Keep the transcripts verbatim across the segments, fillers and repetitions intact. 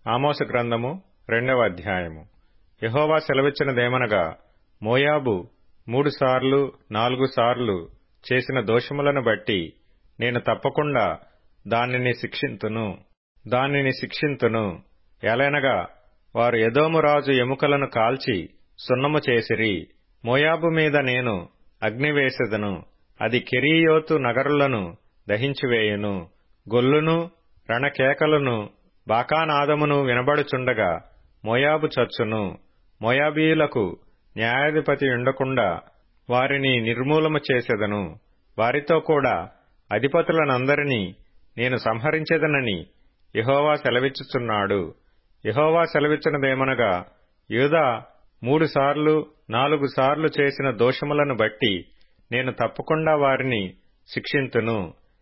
ఆమోసు గ్రంథము రెండవ అధ్యాయము. యెహోవా సెలవిచ్చినదేమనగా, మోయాబు మూడు సార్లు నాలుగు సార్లు చేసిన దోషములను బట్టి నేను తప్పకుండా దానిని శిక్షింతును దానిని శిక్షింతును ఎలైనగా వారు ఎదోము రాజు ఎముకలను కాల్చి సున్నము చేసిరి. మోయాబు మీద నేను అగ్ని వేసెదను, అది కెరీయోతు నగరులను దహించివేయును. గొల్లును రణకేకలను బాకానాదమును వినబడుచుండగా మోయాబు చచ్చును. మోయాబీయులకు న్యాయాధిపతి ఉండకుండా వారిని నిర్మూలము చేసెదను. వారితో కూడా అధిపతులనందరినీ నేను సంహరించెదనని యెహోవా సెలవిచ్చుచున్నాడు. యెహోవా సెలవిచ్చినదేమనగా, యూదా మూడు సార్లు నాలుగు సార్లు చేసిన దోషములను బట్టి నేను తప్పకుండా వారిని శిక్షింతును.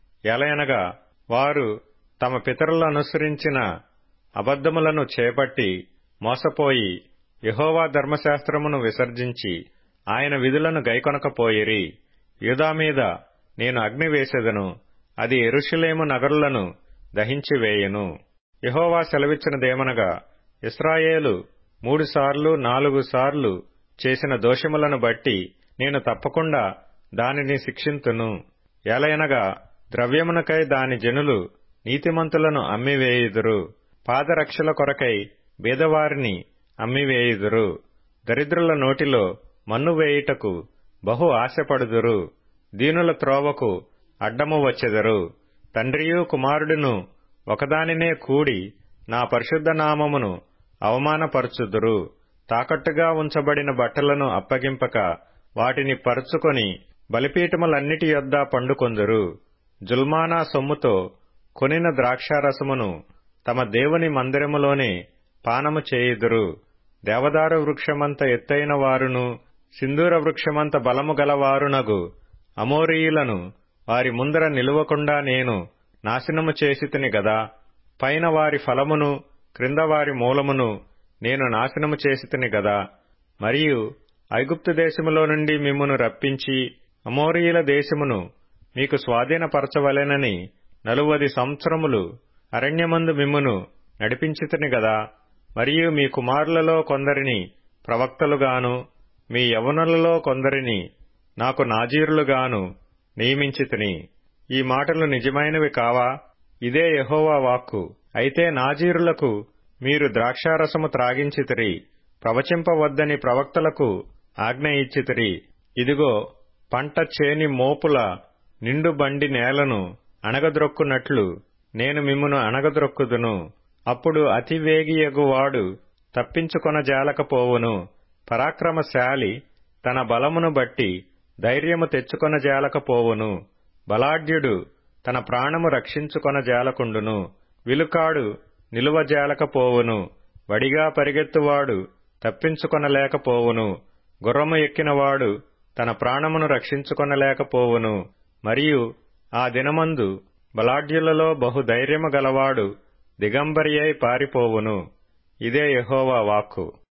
ఎలయనగా వారు తమ పితరులనుసరించిన అబద్ధములను చేపట్టి మోసపోయి యెహోవా ధర్మశాస్త్రమును విసర్జించి ఆయన విధులను గైకొనకపోయిరి. యూదా మీద నేను అగ్ని వేసెదను, అది యెరూషలేము నగరులను దహించివేయును. యెహోవా సెలవిచ్చినదేమనగా, ఇశ్రాయేలు మూడు సార్లు నాలుగు సార్లు చేసిన దోషములను బట్టి నేను తప్పకుండా దానిని శిక్షింతును. ఎలయనగా ద్రవ్యమునకై దాని జనులు నీతిమంతులను అమ్మివేయుదురు, పాదరక్షల కొరకై బీదవారిని అమ్మివేయుదురు. దరిద్రుల నోటిలో మన్ను వేయుటకు బహు ఆశపడుదురు, దీనుల త్రోవకు అడ్డము వచ్చెదరు. తండ్రియు కుమారుడును ఒకదానినే కూడి నా పరిశుద్ధ నామమును అవమానపరచుదురు. తాకట్టుగా ఉంచబడిన బట్టలను అప్పగింపక వాటిని పరుచుకొని బలిపీఠములన్నిటి యొద్ద పండుకొందురు. జుల్మానా సొమ్ముతో కొనిన ద్రాక్షారసమును తమ దేవుని మందిరములోనే పానము చేయుదురు. దేవదారు వృక్షమంత ఎత్తైన వారును సింధూర వృక్షమంత బలము గలవారునగు అమోరీయులను వారి ముందర నిలువకుండా నేను నాశనము చేసితిని గదా. పైన వారి ఫలమును క్రింద వారి మూలమును నేను నాశనము చేసితిని గదా. మరియు ఐగుప్తు దేశములో నుండి మిమ్మును రప్పించి అమోరీయుల దేశమును మీకు స్వాధీనపరచవలెనని నలువది సంవత్సరములు అరణ్యమందు మిమ్మును నడిపించితిని గదా. మరియు మీ కుమారులలో కొందరిని ప్రవక్తలుగాను మీ యవ్వనులలో కొందరిని నాకు నాజీరులుగాను నియమించితిని. ఈ మాటలు నిజమైనవి కావా? ఇదే యెహోవా వాక్కు. అయితే నాజీరులకు మీరు ద్రాక్షారసము త్రాగించితిరి, ప్రవచింపవద్దని ప్రవక్తలకు ఆజ్ఞ ఇచ్చితిరి. ఇదిగో, పంట చేని మోపుల నిండు బండి నేలను అణగద్రొక్కునట్లు నేను మిమ్మును అణగద్రొక్కుదును. అప్పుడు అతివేగియగువాడు తప్పించుకొనజాలకపోవును. పరాక్రమశాలి తన బలమును బట్టి ధైర్యము తెచ్చుకొనజాలకపోవును. బలాఢ్యుడు తన ప్రాణము రక్షించుకొనజాలకుండును. విలుకాడు నిలువజాలకపోవును. వడిగా పరిగెత్తువాడు తప్పించుకొనలేకపోవును. గుర్రము ఎక్కినవాడు తన ప్రాణమును రక్షించుకొనలేకపోవును. మరియు ఆ దినమందు బలాఢ్యులలో బహుధైర్యము గలవాడు దిగంబరియై పారిపోవును. ఇదే యెహోవా వాక్కు.